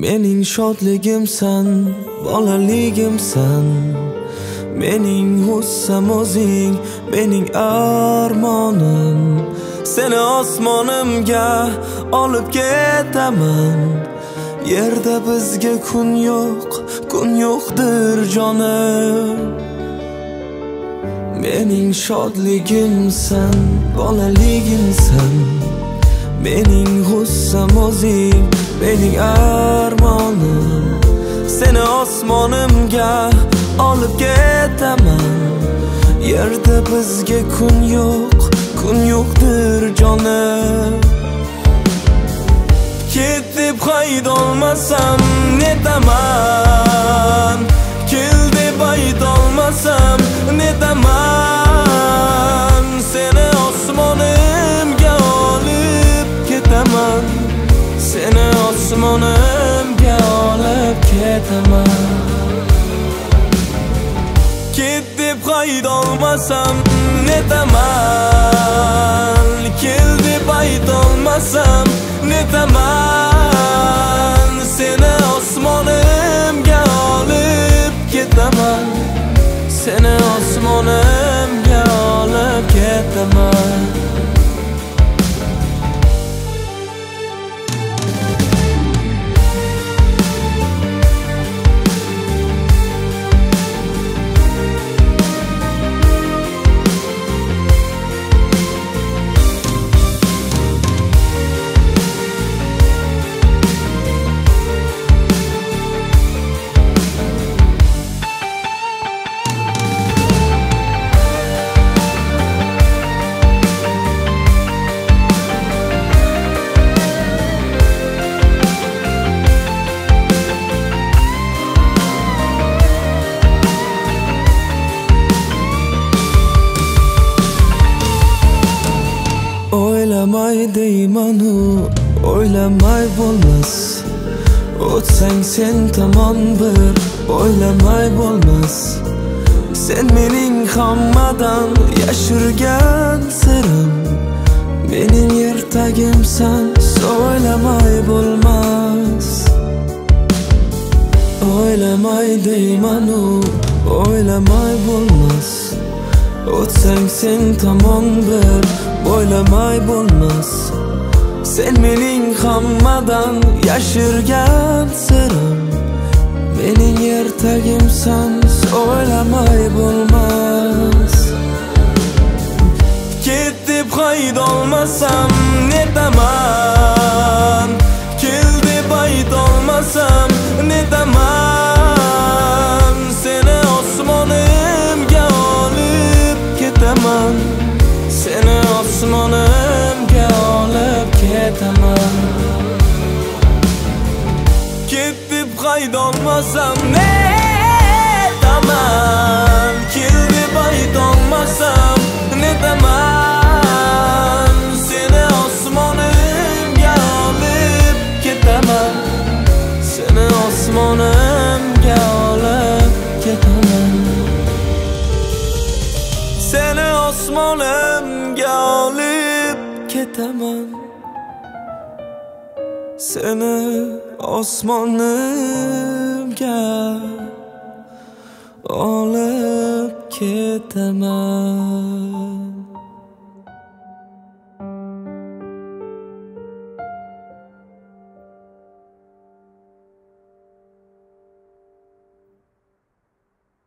Mening shodligimsan, bolaligimsan. Mening g'ussam o'zing, mening armonim. Seni osmonimga olib ketaman. Yerda bizga kun yo'qdir jonim. Mening shodligimsan, bolaligimsan. Mening g'ussam o'zing, mening armonim. Seni osmonimga olib ketaman. Yerda bizga kun yo'qdir jonim. Ket deb haydolmasam netaman, kel deb aytolmasam netaman. Seni osmonimga olib ketaman. Seni osmonimga olib ketaman. Ket deb haydolmasam netaman, kel deb aytolmasam netaman. Seni osmonimga olib ketaman. Seni osmonimga olib ketaman. O'ylamay deymanu, o'ylamay bo'lmas. O'tsang sen tomon bir, o'ylamay bo'lmas. Sen mening hammadan yashirgan sirim. Mening ertagimsan, o'ylamay bo'lmas. O'ylamay deymanu, o'ylamay bo'lmas. O'tsang sen tomon bir, o'ylamay bo'lmas. Sen mening hammadan yashirgan sirim. Mening ertagimsan, o'ylamay bo'lmas. Ket deb haydolmasam netaman, kel deb aytolmasam netaman. Seni osmonimga olib ketaman. Seni osmonimga olib ketaman. Ket deb haydolmasam netaman, kel deb aytolmasam netaman. Seni osmonimga olib ketaman. Seni osmonimga olib ketaman. Seni osmonimga olib ketaman. Seni osmonimga olib ketaman.